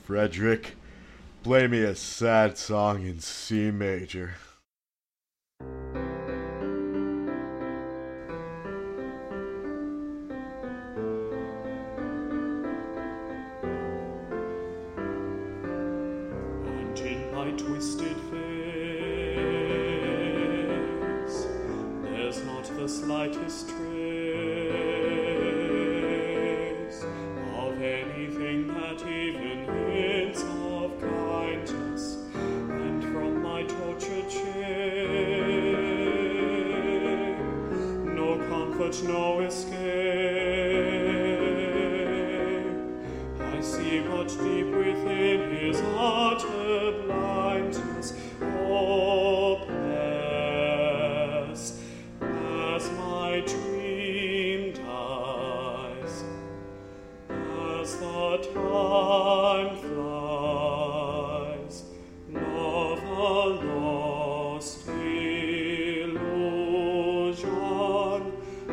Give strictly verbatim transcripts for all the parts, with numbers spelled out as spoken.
Frederick, play me a sad song in C major. And in my twisted face, there's not the slightest trace of anything that even hints of kindness. And from my tortured shame, no comfort, no escape. I see but deep within his utter blindness, hopeless as my dream dies, as the time flies, love a lost illusion,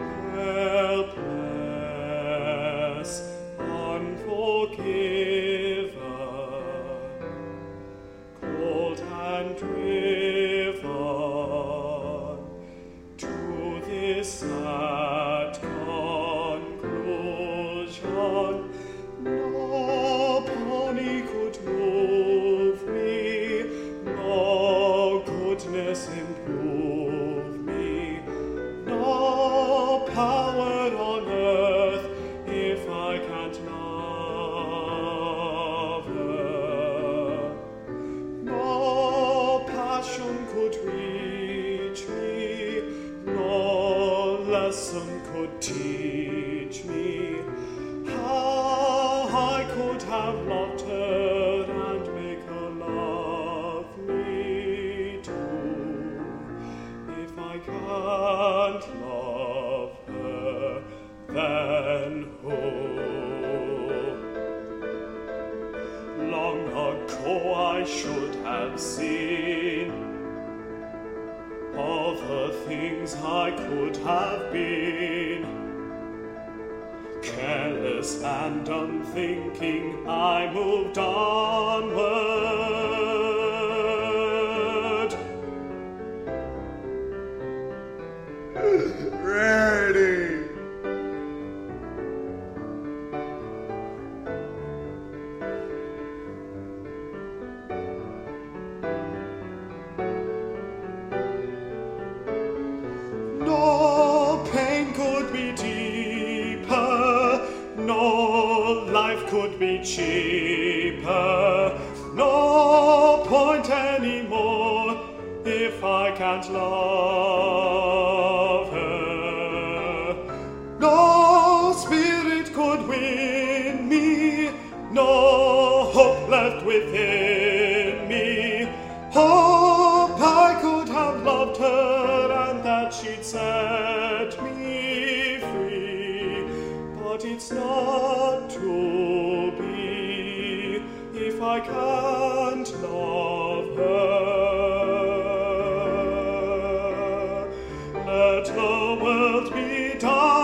helpless, unforgiven, cold and driven to this sad conclusion. No pony could move me, no goodness improve me, no power on earth if I can't love her. No passion could reach me, no lesson could teach me how I could have loved her and make her love me too. If I can't love her, then who? Long ago I should have seen all the things I could have been. Careless and unthinking, I moved onward. Ready! No pain could be deeper, no life could be cheaper, no point anymore if I can't love her. No spirit could win me, no hope left within me. Hope I could have loved her and that she'd set me free. But it's not to be if I can't love her. Let the world be done.